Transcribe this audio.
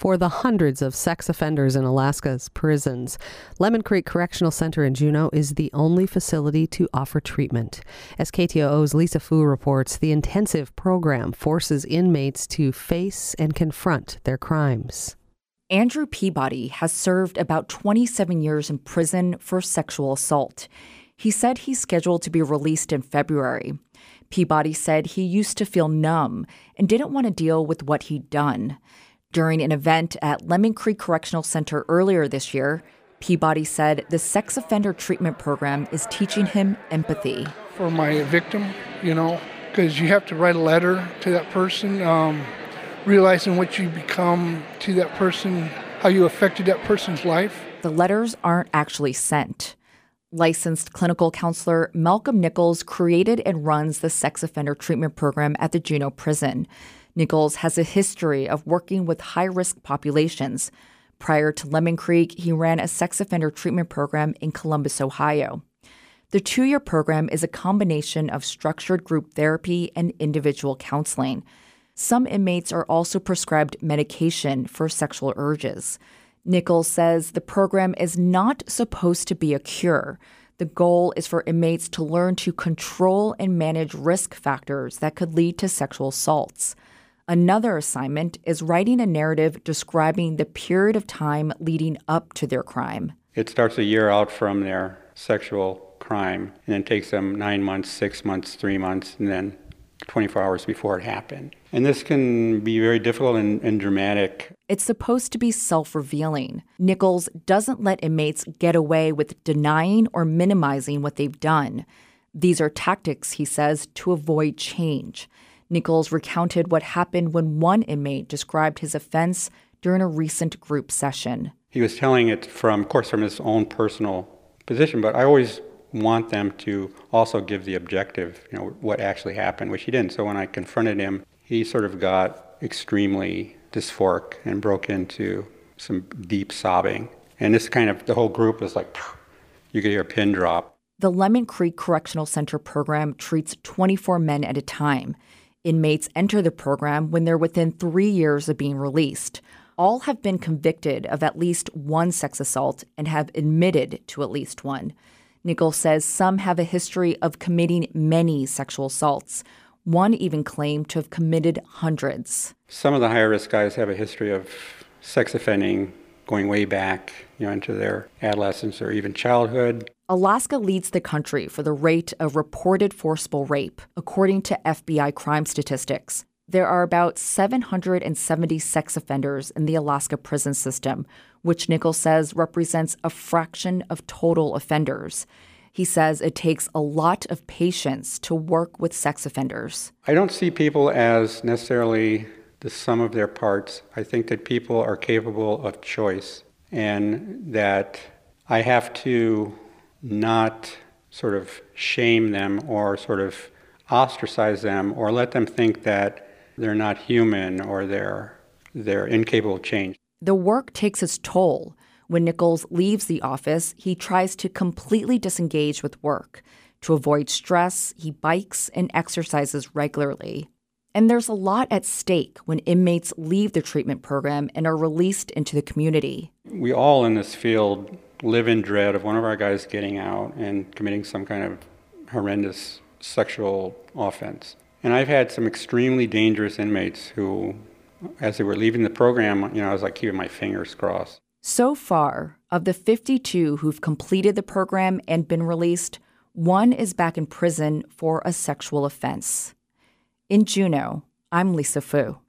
for the hundreds of sex offenders in Alaska's prisons. Lemon Creek Correctional Center in Juneau is the only facility to offer treatment. As KTOO's Lisa Fu reports, the intensive program forces inmates to face and confront their crimes. Andrew Peabody has served about 27 years in prison for sexual assault. He said he's scheduled to be released in February. Peabody said he used to feel numb and didn't want to deal with what he'd done. During an event at Lemon Creek Correctional Center earlier this year, Peabody said the sex offender treatment program is teaching him empathy. For my victim, because you have to write a letter to that person, realizing what you become to that person, how you affected that person's life. The letters aren't actually sent. Licensed clinical counselor Malcolm Nichols created and runs the sex offender treatment program at the Juneau prison. Nichols has a history of working with high-risk populations. Prior to Lemon Creek, he ran a sex offender treatment program in Columbus, Ohio. The 2-year program is a combination of structured group therapy and individual counseling. Some inmates are also prescribed medication for sexual urges. Nichols says the program is not supposed to be a cure. The goal is for inmates to learn to control and manage risk factors that could lead to sexual assaults. Another assignment is writing a narrative describing the period of time leading up to their crime. It starts a year out from their sexual crime, and then takes them 9 months, 6 months, 3 months, and then 24 hours before it happened. And this can be very difficult and dramatic. It's supposed to be self-revealing. Nichols doesn't let inmates get away with denying or minimizing what they've done. These are tactics, he says, to avoid change. Nichols recounted what happened when one inmate described his offense during a recent group session. He was telling it from his own personal position, but I always want them to also give the objective, what actually happened, which he didn't. So when I confronted him, he sort of got extremely dysphoric and broke into some deep sobbing. And this the whole group was like, you could hear a pin drop. The Lemon Creek Correctional Center program treats 24 men at a time. Inmates enter the program when they're within 3 years of being released. All have been convicted of at least one sex assault and have admitted to at least one. Nichols says some have a history of committing many sexual assaults. One even claimed to have committed hundreds. Some of the higher risk guys have a history of sex offending going way back, into their adolescence or even childhood. Alaska leads the country for the rate of reported forcible rape, according to FBI crime statistics. There are about 770 sex offenders in the Alaska prison system, which Nichols says represents a fraction of total offenders. He says it takes a lot of patience to work with sex offenders. I don't see people as necessarily the sum of their parts. I think that people are capable of choice, and that I have to not sort of shame them or sort of ostracize them or let them think that they're not human or they're incapable of change. The work takes its toll. When Nichols leaves the office, he tries to completely disengage with work. To avoid stress, he bikes and exercises regularly. And there's a lot at stake when inmates leave the treatment program and are released into the community. We all in this field live in dread of one of our guys getting out and committing some kind of horrendous sexual offense. And I've had some extremely dangerous inmates who, as they were leaving the program, I was like keeping my fingers crossed. So far, of the 52 who've completed the program and been released, one is back in prison for a sexual offense. In Juneau, I'm Lisa Fu.